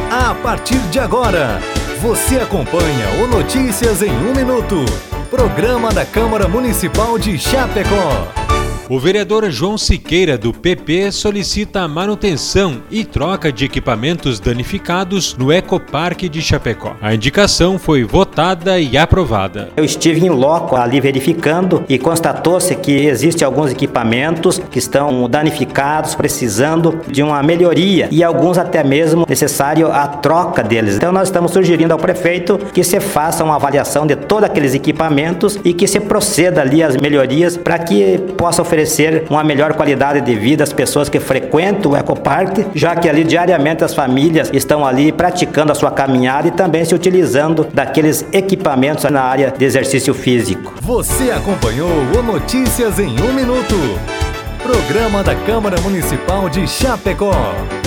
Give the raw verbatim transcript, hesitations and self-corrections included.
A partir de agora, você acompanha o Notícias em um Minuto, programa da Câmara Municipal de Chapecó. O vereador João Siqueira, do P P, solicita a manutenção e troca de equipamentos danificados no Ecoparque de Chapecó. A indicação foi votada e aprovada. Eu estive em loco ali verificando e constatou-se que existem alguns equipamentos que estão danificados, precisando de uma melhoria e alguns até mesmo necessário a troca deles. Então nós estamos sugerindo ao prefeito que se faça uma avaliação de todos aqueles equipamentos e que se proceda ali às melhorias para que possa oferecer oferecer uma melhor qualidade de vida às pessoas que frequentam o Ecoparque, já que ali diariamente as famílias estão ali praticando a sua caminhada e também se utilizando daqueles equipamentos na área de exercício físico. Você acompanhou o Notícias em um Minuto, programa da Câmara Municipal de Chapecó.